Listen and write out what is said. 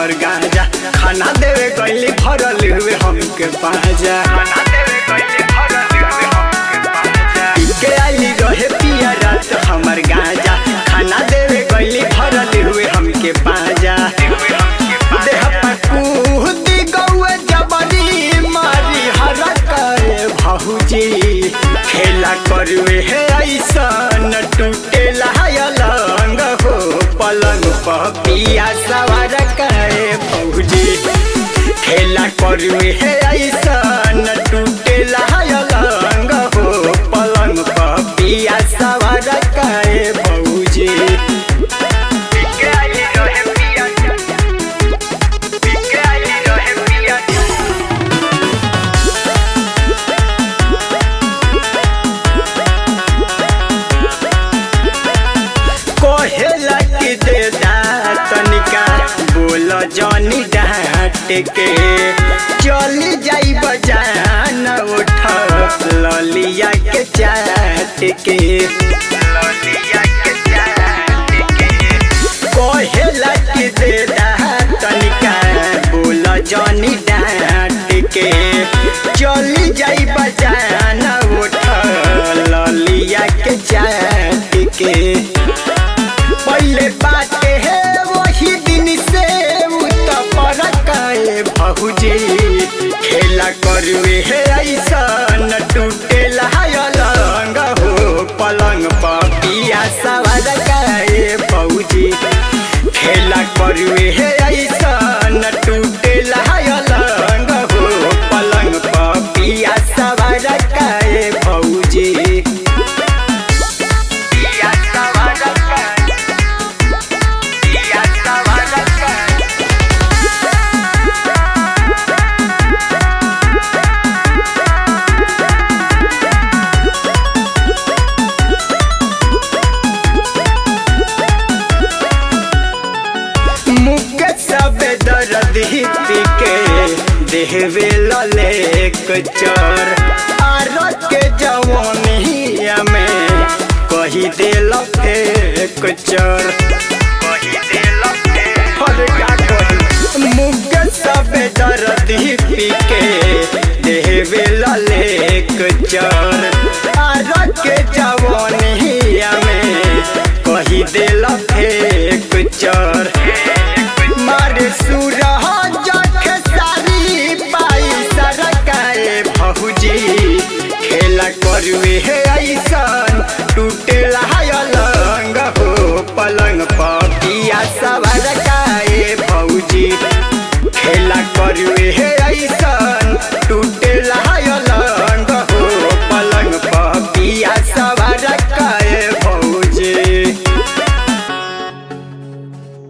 हमर गांजा खाना देवे गइली भरल हुए हमके पाजा के आइली रहे पिया रात हमर गांजा खाना देवे गइली भरल हुए हमके पाजा देह पकूदी गौए जबरी मारी हरकाए भौजी खेला करवे है ऐसा न टूटे लंग हो पलंग पिया सवार करे भौजी खेला करवे है ऐसा न टूटे लंग हो पलंग पिया सवार करे भौजी कोहेला की दे तनिका बोल जनी डांट के चली जाई बजान उठ ललिया के चाट के कोहेला की दे तनिका बोल जनी डांट के चली जाई बजान उठ ललिया के चाट के पहले बात है वही दिन से परकाए भौजी खेला करवे है ऐसा न टूटे लंग हो पलंग पिया सवार काए भौजी खेला करवे है ऐसा न टूटे लंग हो पलंग पिया सवार काए भौजी दर्दी के देहवे लले कचर आर के जवानिया में कही दिल फेक चर मुग सब दर्दी के देहवे लले कचर आर के जवानिया में कही दिल फेक चर